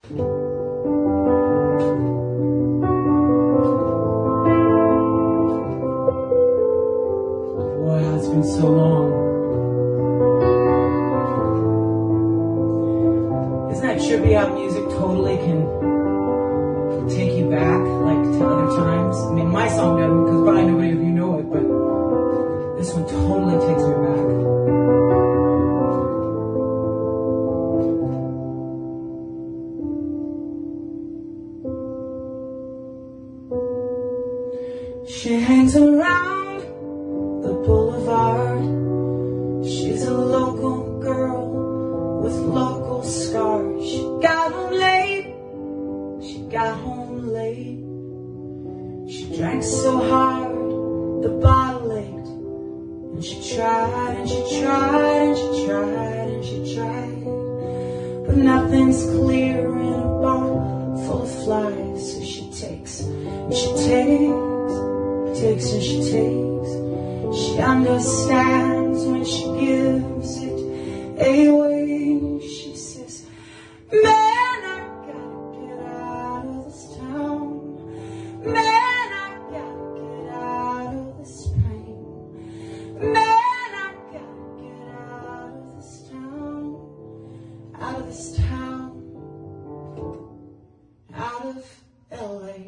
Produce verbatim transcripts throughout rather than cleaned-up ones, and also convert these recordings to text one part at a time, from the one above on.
Boy, how it's been so long. Isn't that trippy how music totally can take you back, like, to other times? I mean, my song doesn't, because probably nobody of you know it, but this one totally takes me back. She hangs around the boulevard. She's a local girl with local scars. She got home late. She got home late. She drank so hard the bottle ached. And she tried and she tried and she tried and she tried. But nothing's clear in a bar full of flies. So she takes and she takes. Takes and she takes. She understands when she gives it away. She says, man, I gotta get out of this town. Man, I gotta get out of this pain. Man, I gotta get out of this town. Out of this town. Out of L A.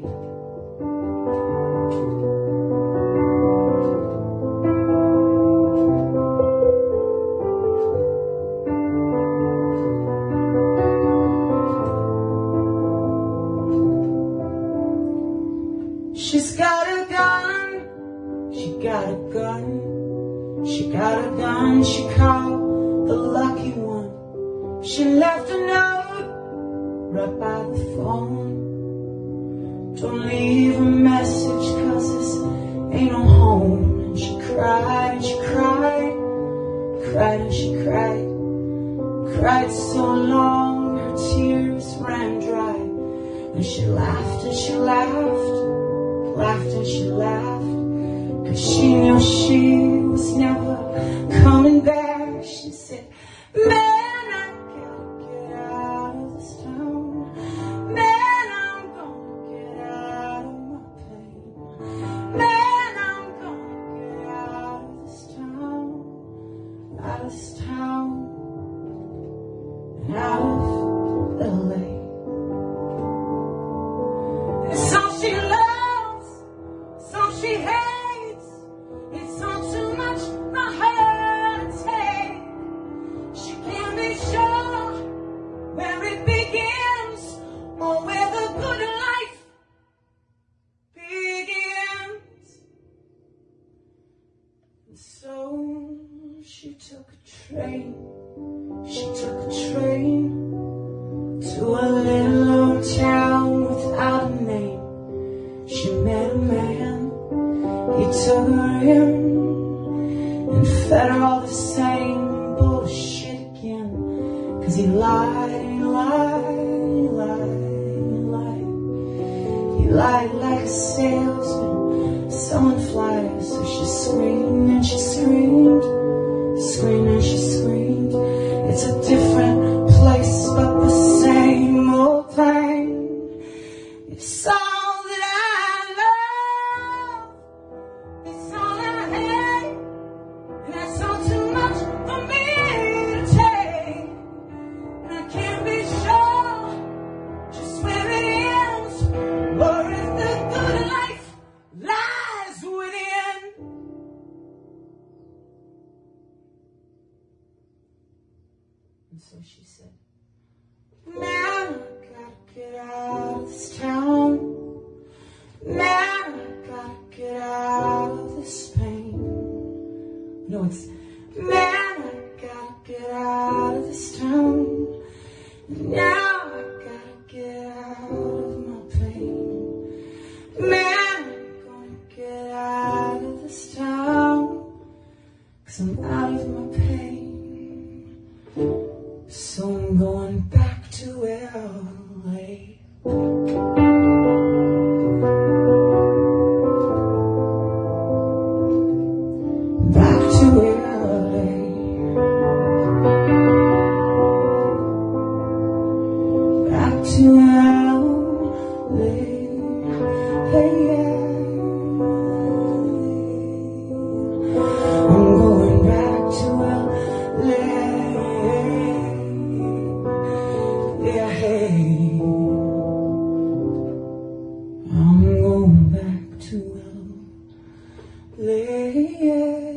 She's got a gun, she got a gun, she got a gun, she called the lucky one. She left a note right by the phone. Don't leave a message cause this ain't no home. And she cried and she cried, cried and she cried, cried so long her tears ran dry. And she laughed and she laughed, laughed and she laughed, cause she knew she was never coming back. She said, man, I gotta get out of this town. Man, I'm gonna get out of my pain. Man, I'm gonna get out of this town. Out of this town. And out of L A. It's all she loves. She hates, it's all too much for her to take. She can't be sure where it begins or where the good life begins. And so she took a train, she took a train to a little old town without a name. She met a man. He took her in and fed her all the same bullshit again. Cause he lied, he lied, he lied, he lied. He lied like a salesman selling flyers. So she screamed and she screamed, screamed and she screamed. It's a different place but the same old thing. It's all so she said, man, I gotta get out of this town. Man, I gotta get out of this pain. No, it's, man, I gotta get out of this town. Now I gotta get out of my pain. Man, I'm gonna get out of this town. Cause I'm out of my pain. So I'm going back to L A. Back to L A. Back to to L A. Hey, yeah. I'm going back to L A. Yeah, hey. I'm going back to L A.